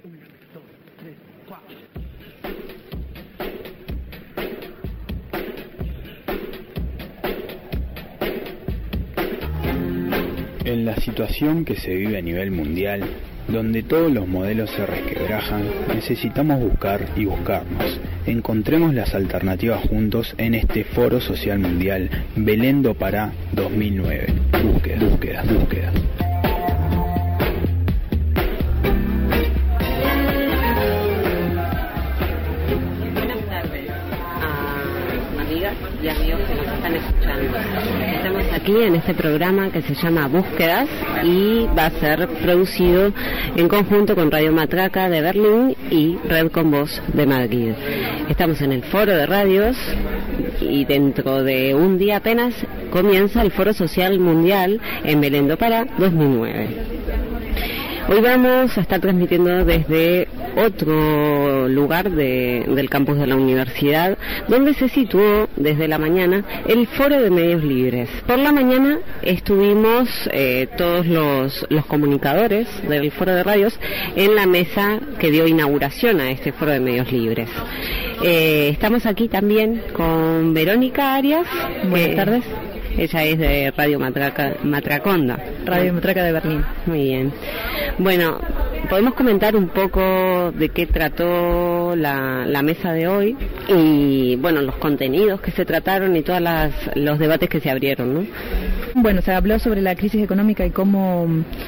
En la situación que se vive a nivel mundial, donde todos los modelos se resquebrajan, necesitamos buscar y buscarnos. Encontremos las alternativas juntos en este Foro Social Mundial Belén do Pará 2009. Búsquedas. Y amigos que nos están escuchando. Estamos aquí en este programa que se llama Búsquedas y va a ser producido en conjunto con Radio Matraca de Berlín y Red con Voz de Madrid. Estamos en el Foro de Radios y dentro de un día apenas comienza el Foro Social Mundial en Belén do Pará 2009. Hoy vamos a estar transmitiendo desde otro lugar del campus de la universidad, donde se situó desde la mañana el Foro de Medios Libres. Por la mañana estuvimos todos los comunicadores del Foro de Radios en la mesa que dio inauguración a este Foro de Medios Libres. Estamos aquí también con Verónica Arias. Buenas tardes. Ella es de Radio Matraconda. Radio Matraca de Berlín. Muy bien. Bueno, podemos comentar un poco de qué trató la mesa de hoy y, bueno, los contenidos que se trataron y todos los debates que se abrieron, ¿no? Bueno, se habló sobre la crisis económica y cómo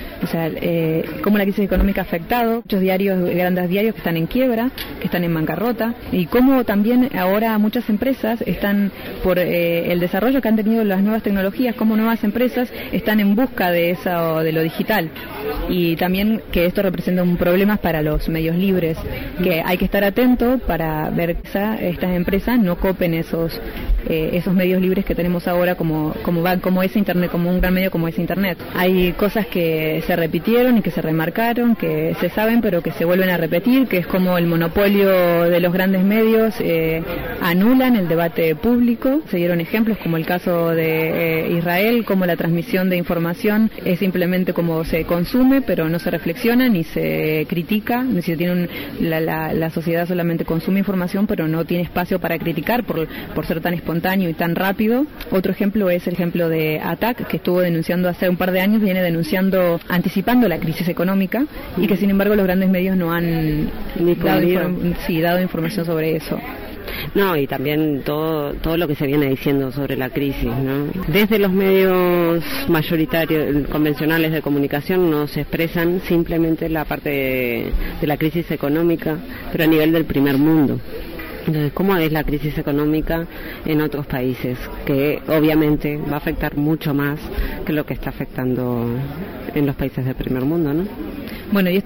la crisis económica ha afectado muchos grandes diarios que están en quiebra, que están en bancarrota, y cómo también ahora muchas empresas están, por el desarrollo que han tenido las nuevas tecnologías, como nuevas empresas están en busca de lo digital, y también que esto representa un problema para los medios libres, que hay que estar atento para ver que estas empresas no copen esos medios libres que tenemos ahora como es Internet, como un gran medio como es Internet. Hay cosas que se repitieron y que se remarcaron, que se saben pero que se vuelven a repetir, que es como el monopolio de los grandes medios anulan el debate público. Se dieron ejemplos como el caso de Israel, como la transmisión de información es simplemente como se consume pero no se reflexiona ni se critica, es decir, la sociedad solamente consume información pero no tiene espacio para criticar por ser tan espontáneo y tan rápido. Otro ejemplo es el ejemplo de ATAC, que estuvo denunciando hace un par de años, viene anticipando la crisis económica y que sin embargo los grandes medios no han dado información sobre eso. No, y también todo lo que se viene diciendo sobre la crisis, ¿no? Desde los medios mayoritarios, convencionales de comunicación, nos expresan simplemente la parte de la crisis económica, pero a nivel del primer mundo. Entonces, ¿cómo es la crisis económica en otros países? Que obviamente va a afectar mucho más que lo que está afectando en los países del primer mundo, ¿no? Bueno, y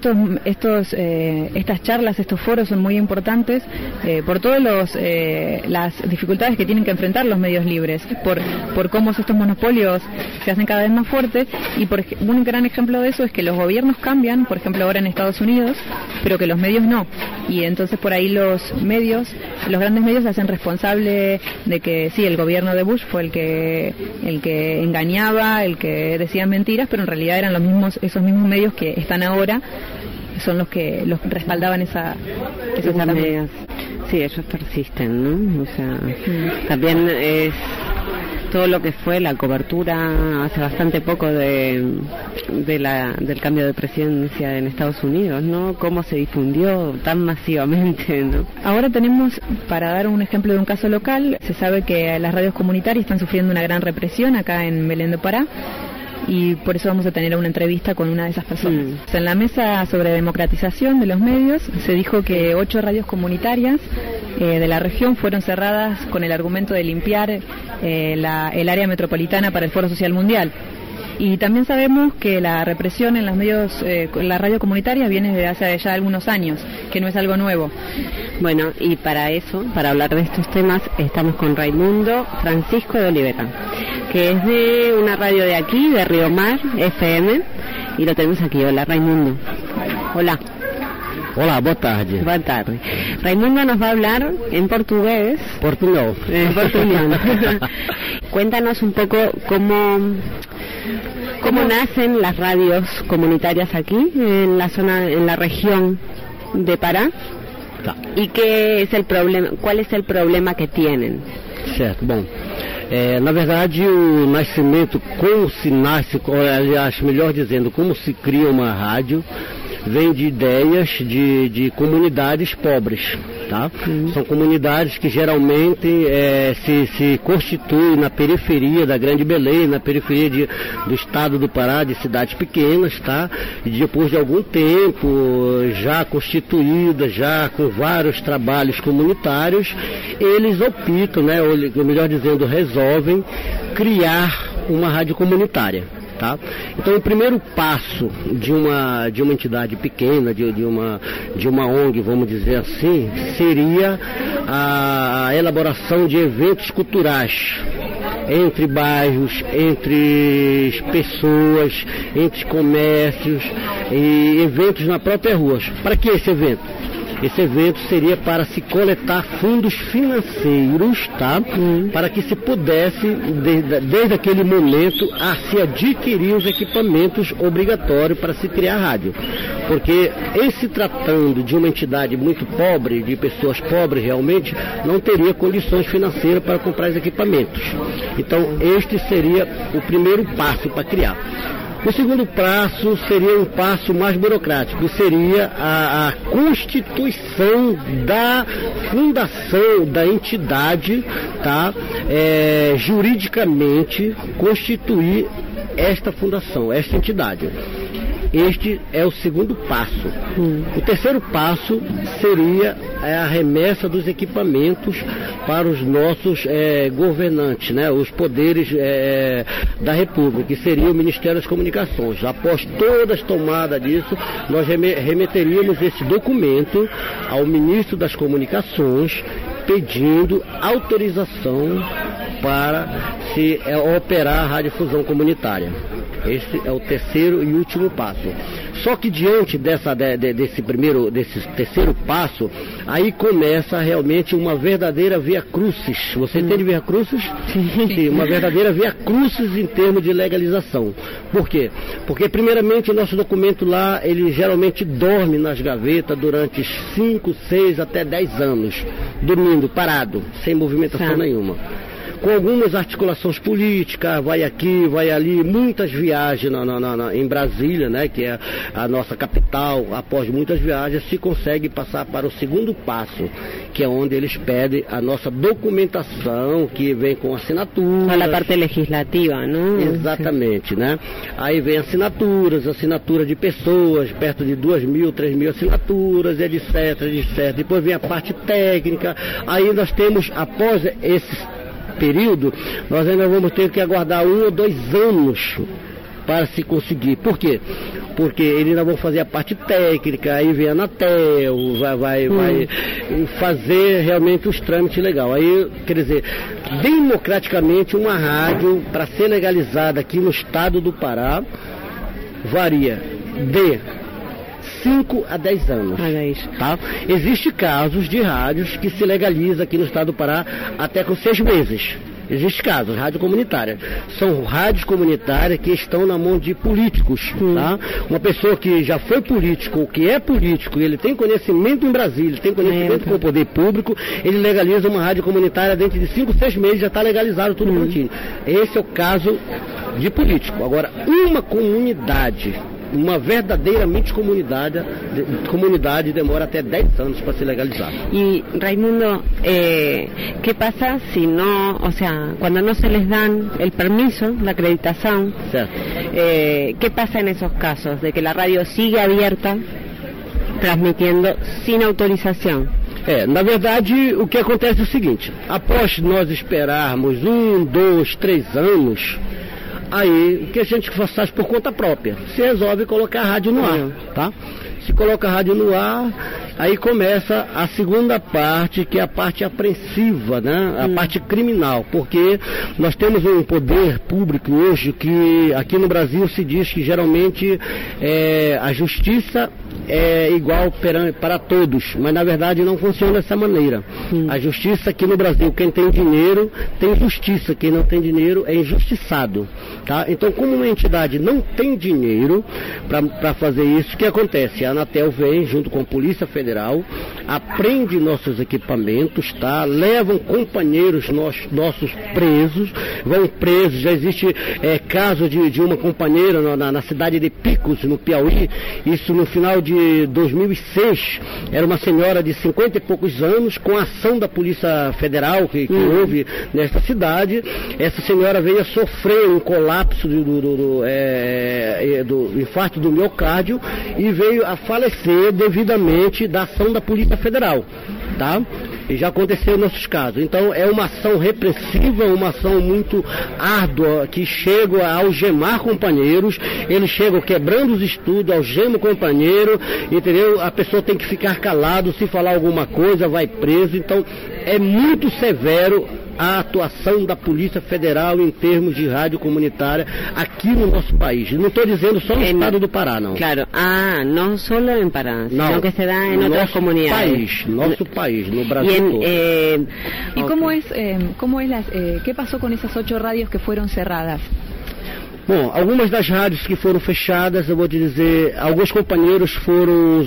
estas charlas, estos foros son muy importantes por todas las dificultades que tienen que enfrentar los medios libres, por cómo estos monopolios se hacen cada vez más fuertes, y un gran ejemplo de eso es que los gobiernos cambian, por ejemplo ahora en Estados Unidos, pero que los medios no, y entonces por ahí los grandes medios se hacen responsable de que sí, el gobierno de Bush fue el que engañaba, el que decía mentiras, pero en realidad eran esos mismos medios que están ahora son los que respaldaban esas medidas. Sí, ellos persisten, ¿no? O sea, también es todo lo que fue la cobertura hace bastante poco del cambio de presidencia en Estados Unidos, ¿no? Cómo se difundió tan masivamente, ¿no? Ahora tenemos, para dar un ejemplo de un caso local, se sabe que las radios comunitarias están sufriendo una gran represión acá en Belén do Pará, y por eso vamos a tener una entrevista con una de esas personas. En la mesa sobre democratización de los medios se dijo que 8 radios comunitarias de la región fueron cerradas con el argumento de limpiar el área metropolitana para el Foro Social Mundial. Y también sabemos que la represión en los medios, en la radio comunitaria, viene desde hace ya algunos años, que no es algo nuevo. Bueno, y para hablar de estos temas, estamos con Raimundo Francisco de Olivera, que es de una radio de aquí, de Río Mar, FM, y lo tenemos aquí. Hola, Raimundo. Hola. Hola, boa tarde. Boa tarde. Raimundo nos va a hablar en portugués. Portuñol. En portuñol. Cuéntanos un poco cómo nacen las radios comunitarias aquí, en la zona, en la región de Pará. Tá. ¿Y qué es el problema? ¿Cuál es el problema que tienen? Certo, bom. Na verdade, o nascimento, como se nasce, aliás, melhor dizendo, como se cria uma rádio, vem de ideias de comunidades pobres, tá? São comunidades que geralmente se constituem na periferia da Grande Belém, na periferia do estado do Pará, de cidades pequenas, tá? E depois de algum tempo, já constituídas, já com vários trabalhos comunitários, eles optam, né? Ou melhor dizendo, resolvem criar uma rádio comunitária. Tá? Então o primeiro passo de uma entidade pequena, de uma ONG, vamos dizer assim, seria a elaboração de eventos culturais entre bairros, entre pessoas, entre comércios e eventos na própria rua. Para que esse evento? Esse evento seria para se coletar fundos financeiros, tá? Para que se pudesse, desde aquele momento, a se adquirir os equipamentos obrigatórios para se criar rádio. Porque, em se tratando de uma entidade muito pobre, de pessoas pobres realmente, não teria condições financeiras para comprar os equipamentos. Então, este seria o primeiro passo para criar. O segundo passo seria um passo mais burocrático, que seria a constituição da fundação da entidade, tá? Juridicamente constituir esta fundação, esta entidade. Este é o segundo passo. O terceiro passo seria a remessa dos equipamentos para os nossos governantes, né, os poderes da República, que seria o Ministério das Comunicações. Após todas as tomadas disso, nós remeteríamos esse documento ao Ministro das Comunicações, pedindo autorização para se operar a radiodifusão comunitária. Esse é o terceiro e último passo. Só que diante desse terceiro passo, aí começa realmente uma verdadeira via crucis. Você entende via crucis? Sim. Uma verdadeira via crucis em termos de legalização. Por quê? Porque primeiramente o nosso documento lá, ele geralmente dorme nas gavetas durante 5, 6 até 10 anos, dormindo, parado, sem movimentação nenhuma. Com algumas articulações políticas, vai aqui, vai ali, muitas viagens em Brasília, né, que é a nossa capital. Após muitas viagens se consegue passar para o segundo passo, que é onde eles pedem a nossa documentação, que vem com assinatura. A parte legislativa, não? Exatamente, né? Aí vem assinatura de pessoas, perto de 2.000, 3.000 assinaturas, etc. Depois vem a parte técnica. Aí nós temos, após esses período, nós ainda vamos ter que aguardar 1 ou 2 anos para se conseguir. Por quê? Porque eles ainda vão fazer a parte técnica, aí vem a Anatel, vai fazer realmente os trâmites legais. Aí, quer dizer, democraticamente uma rádio, para ser legalizada aqui no estado do Pará, varia de 5 a 10 anos. Tá? Existem casos de rádios que se legaliza aqui no estado do Pará até com 6 meses. Existem casos, rádio comunitária. São rádios comunitárias que estão na mão de políticos. Tá? Uma pessoa que já foi político, ou que é político, ele tem conhecimento em Brasília, tem conhecimento com o poder público, ele legaliza uma rádio comunitária dentro de 5, 6 meses, já está legalizado tudo prontinho. Esse é o caso de político. Agora, uma comunidade, uma verdadeiramente comunidade demora até 10 anos para se legalizar. Y Raimundo, ¿qué pasa si no, o sea, cuando no se les dan el permiso, la acreditación? ¿Qué pasa en esos casos de que la radio sigue abierta transmitiendo sin autorización? Na verdade, o que acontece é o seguinte: após nós esperarmos 1, 2, 3 anos, aí o que a gente faz por conta própria, se resolve colocar a rádio no ar, tá? Se coloca a rádio no ar, aí começa a segunda parte, que é a parte apreensiva, né? A parte criminal, porque nós temos um poder público hoje que aqui no Brasil se diz que geralmente a justiça é igual para todos, mas na verdade não funciona dessa maneira. A justiça aqui no Brasil, quem tem dinheiro tem justiça, quem não tem dinheiro é injustiçado, tá? Então, como uma entidade não tem dinheiro para fazer isso, o que acontece? A Anatel vem junto com a Polícia Federal Federal, apreende nossos equipamentos, tá? Levam companheiros nossos presos, vão presos. Já existe caso de uma companheira na cidade de Picos, no Piauí, isso no final de 2006, era uma senhora de 50 e poucos anos, com a ação da Polícia Federal que houve nesta cidade. Essa senhora veio a sofrer um colapso do infarto do miocárdio e veio a falecer devidamente da ação da Polícia Federal, tá? E já aconteceu em nossos casos. Então é uma ação repressiva, uma ação muito árdua, que chega a algemar companheiros, eles chegam quebrando os estudos, algemam o companheiro, entendeu? A pessoa tem que ficar calado, se falar alguma coisa vai preso. Então é muito severo a atuação da Polícia Federal em termos de rádio comunitária aqui no nosso país. Não estou dizendo só no estado do Pará, não. Claro, não só em Pará, sino que se dá em outras comunidades. Nosso país, no Brasil todo. ¿Y qué pasó con esas 8 radios que fueron cerradas? Bom, algumas das rádios que foram fechadas, eu vou te dizer, alguns companheiros foram,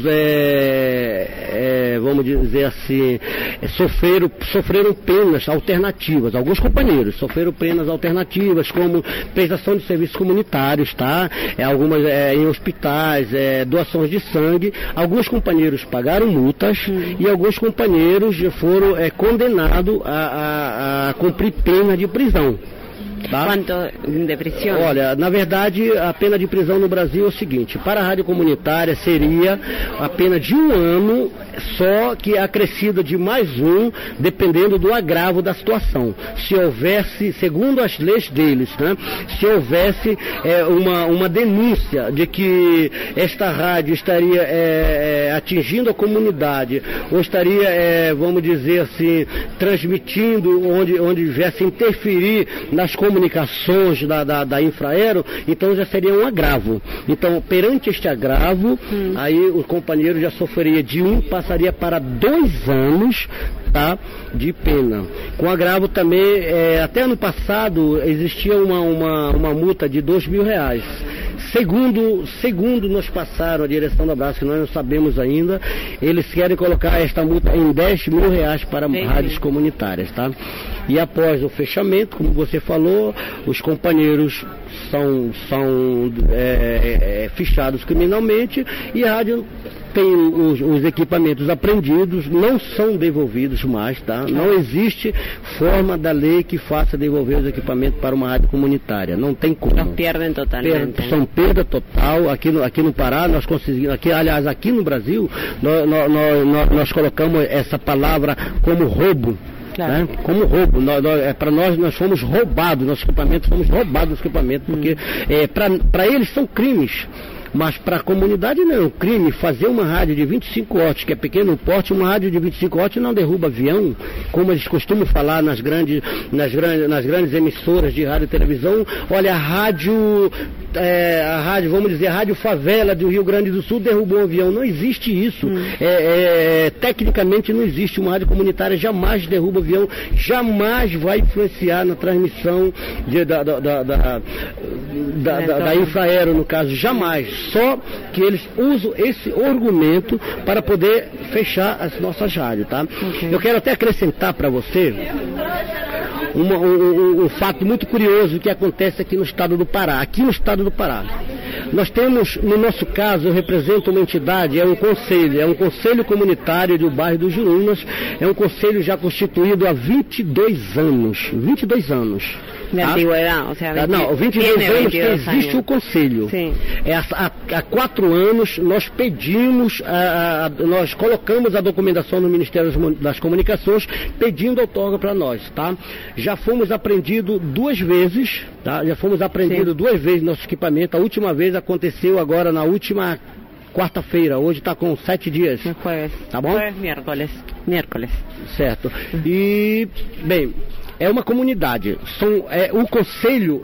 vamos dizer assim, sofreram penas alternativas. Alguns companheiros sofreram penas alternativas, como prestação de serviços comunitários, tá? Algumas em hospitais, doações de sangue. Alguns companheiros pagaram multas e alguns companheiros foram condenados a cumprir pena de prisão. Tá? Quanto de prisão? Olha, na verdade, a pena de prisão no Brasil é o seguinte: para a rádio comunitária seria a pena de 1 ano, só que acrescida de mais 1, dependendo do agravo da situação. Se houvesse, segundo as leis deles, né, se houvesse uma denúncia de que esta rádio estaria atingindo a comunidade, ou estaria, vamos dizer assim, transmitindo onde viesse interferir nas comunicações da Infraero, então já seria um agravo. Então, perante este agravo, aí o companheiro já sofreria de 1, passaria para 2 anos, tá, de pena. Com agravo também, até ano passado, existia uma multa de R$2.000. Segundo nos passaram a direção da Brás, que nós não sabemos ainda, eles querem colocar esta multa em R$10.000 para rádios comunitárias, tá? E após o fechamento, como você falou, os companheiros são fichados criminalmente e a rádio tem os equipamentos apreendidos, não são devolvidos mais, tá? Não existe forma da lei que faça devolver os equipamentos para uma rádio comunitária, não tem como. Los perdem totalmente. São perda total. Aqui no Pará, nós conseguimos, aqui no Brasil, nós colocamos essa palavra como roubo. Claro. Né? Como roubo, para nós fomos roubados, nossos equipamentos, porque para eles são crimes. Mas para a comunidade não é um crime fazer uma rádio de 25 watts, que é pequeno porte. Uma rádio de 25 watts não derruba avião, como eles costumam falar nas grandes emissoras de rádio e televisão. Olha, a rádio, vamos dizer, a Rádio Favela do Rio Grande do Sul derrubou um avião. Não existe isso. Tecnicamente não existe. Uma rádio comunitária jamais derruba avião, jamais vai influenciar na transmissão da Infraero, no caso, jamais. Só que eles usam esse argumento para poder fechar as nossas rádios, tá? Okay. Eu quero até acrescentar para você um fato muito curioso que acontece aqui no estado do Pará. Nós temos, no nosso caso, eu represento uma entidade, é um conselho comunitário do bairro do Jurunas, é um conselho já constituído há 22 anos. De antigüedad, o sea, 22 anos que existe o conselho. Sim. Há 4 anos nós pedimos, nós colocamos a documentação no Ministério das Comunicações pedindo outorga para nós, tá? Já fomos apreendidos 2 vezes, tá? Duas vezes nosso equipamento. A última vez aconteceu agora na última quarta-feira, hoje está com 7 dias. Tá bom? Miércoles. Certo. E, bem, é uma comunidade. O conselho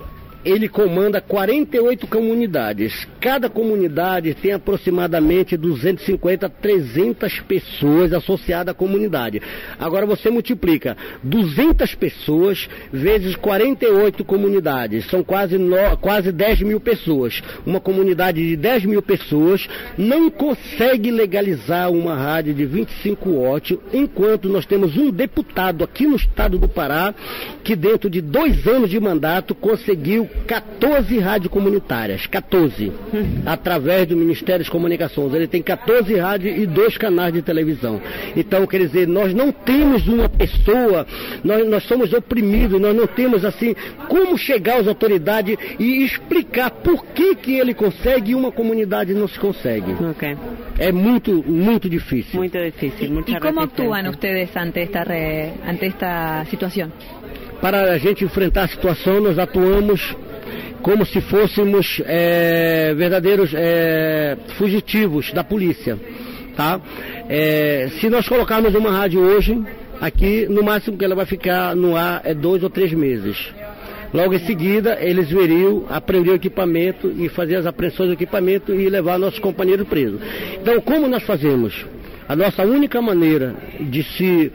ele comanda 48 comunidades. Cada comunidade tem aproximadamente 250 a 300 pessoas associadas à comunidade. Agora você multiplica 200 pessoas vezes 48 comunidades. São quase 10 mil pessoas. Uma comunidade de 10 mil pessoas não consegue legalizar uma rádio de 25 watts, enquanto nós temos um deputado aqui no estado do Pará que dentro de 2 anos de mandato conseguiu 14 rádios comunitárias, 14, através do Ministério das Comunicações. Ele tem 14 rádios e 2 canais de televisão. Então, quer dizer, nós não temos uma pessoa, nós somos oprimidos, nós não temos assim, como chegar às autoridades e explicar por que ele consegue e uma comunidade não se consegue. Okay. É muito difícil. Muito difícil. ¿Y cómo actúan ustedes ante esta situación? Para a gente enfrentar a situação, nós atuamos como se fôssemos verdadeiros fugitivos da polícia, tá? Se nós colocarmos uma rádio hoje, aqui, no máximo que ela vai ficar no ar 2 ou 3 meses. Logo em seguida, eles viriam apreender o equipamento e fazer as apreensões do equipamento e levar nossos companheiros presos. Então, como nós fazemos? A nossa única maneira de se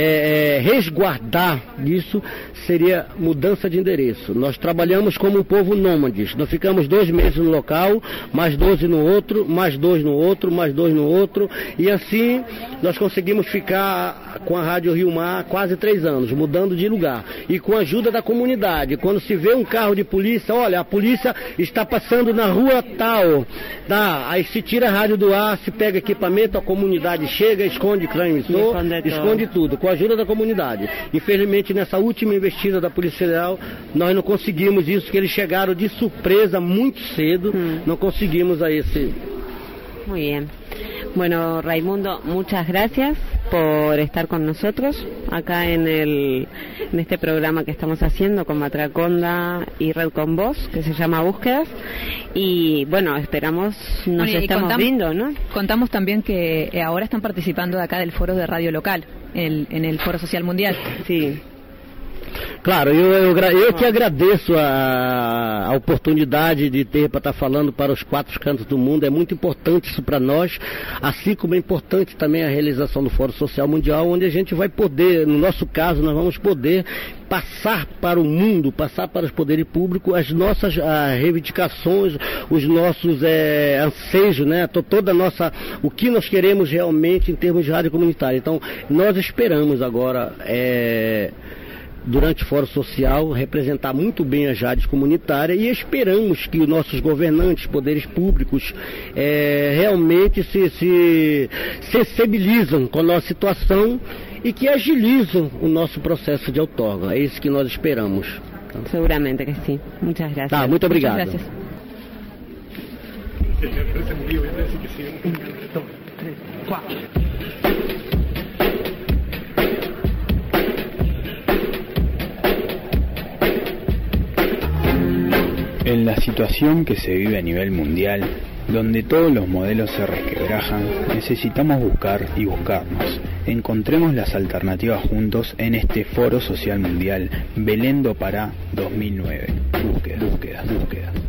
resguardar disso seria mudança de endereço. Nós trabalhamos como um povo nômades. Nós ficamos 2 meses no local, mais 12 no outro, mais 2 no outro, mais 2 no outro. E assim nós conseguimos ficar com a Rádio Rio Mar quase 3 anos, mudando de lugar. E com a ajuda da comunidade. Quando se vê um carro de polícia, olha, a polícia está passando na rua tal. Tá? Aí se tira a rádio do ar, se pega equipamento, a comunidade chega, esconde transmissor, esconde tudo, com a ajuda da comunidade. Infelizmente, nessa última investida da Polícia Federal, nós não conseguimos isso, que eles chegaram de surpresa muito cedo, não conseguimos a esse... Muy bien. Bueno, Raimundo, muchas gracias por estar con nosotros acá en este programa que estamos haciendo con Matraconda y Red con Voz, que se llama Búsquedas. Y bueno, esperamos nos estamos viendo, ¿no? Contamos también que ahora están participando de acá del foro de radio local, en el Foro Social Mundial. Sí. Claro, eu que agradeço a oportunidade de ter para estar falando para os 4 cantos do mundo. É muito importante isso para nós, assim como é importante também a realização do Fórum Social Mundial, onde a gente vai poder, no nosso caso, nós vamos poder passar para o mundo, passar para os poderes públicos as nossas reivindicações, os nossos anseios, né? Toda a nossa, o que nós queremos realmente em termos de rádio comunitária. Então, nós esperamos agora durante o Fórum Social, representar muito bem as rádios comunitárias e esperamos que os nossos governantes, poderes públicos, realmente se sensibilizam com a nossa situação e que agilizam o nosso processo de outorga. É isso que nós esperamos. Seguramente que sim. Muchas gracias. Tá, muito obrigado. Muchas gracias. 1, 2, 3, 4. En la situación que se vive a nivel mundial, donde todos los modelos se resquebrajan, necesitamos buscar y buscarnos. Encontremos las alternativas juntos en este Foro Social Mundial Belén do Pará 2009. Búsqueda.